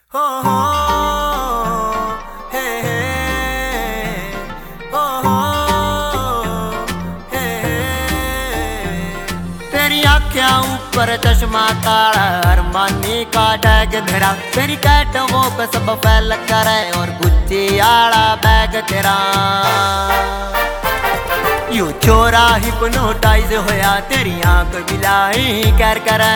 हो हे हो हे तेरी आँखें ऊपर चश्मा काला अरमानी का टैग धरा तेरी कैटवों पे सब फैल करे और गुच्ची आड़ा बैग तेरा यू छोरा हिप्नोटाइज होया तेरी आँख बिलाई कर करे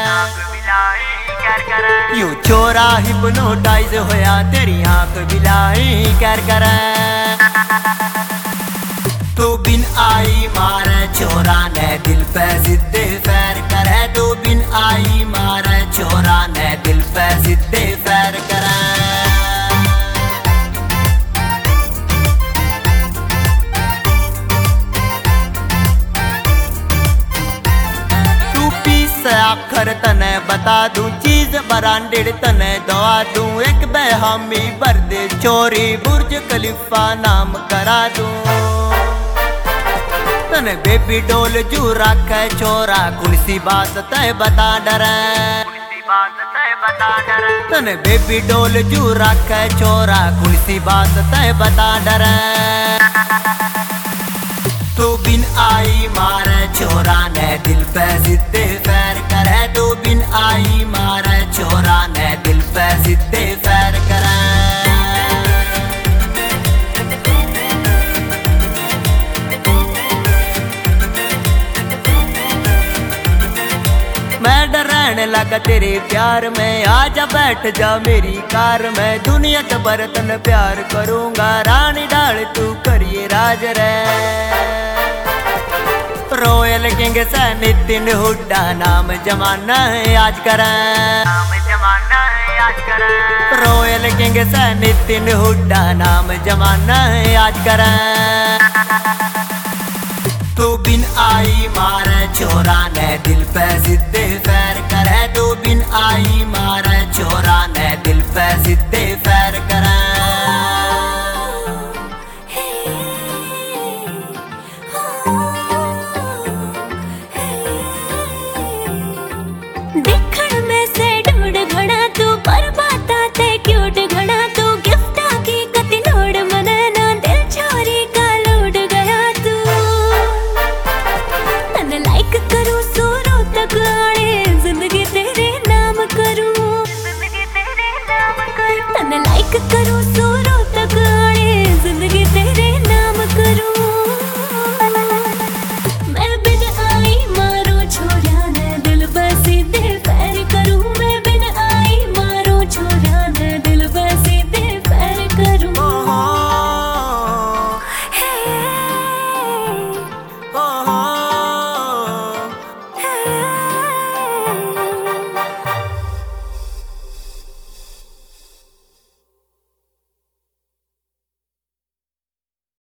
यू छोरा हिप्नोटाइज होया तेरी आँख बिलाई कर करे तू बिन आई मारे छोरा ने दिल पे जिद्दे फैर करे तू बिन आई मारे छोरा ने दिल पे जिद्दे फैर करे आखर तने बता दूं चीज ब्रांडेड तने दवा दूं एक बेहमी बर्दे चोरी बुर्ज खलीफा नाम करा दूं तने बेबी डोल जू रखे छोरा कुर्सी बात तय बता डरे तने बेबी डोल जू रखे छोरा कुर्सी बात तय बता डरे तू बिन आई मारे छोरा ने दिल पे जिद्दे फैर करे तू बिन आई मारे छोरा ने दिल पे जिद्दे फैर करे मैं डरने लगा तेरे प्यार में आजा बैठ जा मेरी कार में दुनिया के बर्तन प्यार करूंगा रानी डाल तू करिए राज रे रॉयल किंग से नितिन हुड्डा नाम जमाना है आज करें रॉयल किंग से नितिन हुड्डा नाम जमाना है आज करें तू बिन आई मारे छोरा ने दिल पे जिद्दे फैर करे तू बिन आई मारे छोरा ने दिल पे जिद्दे फैर करे लाइक करो।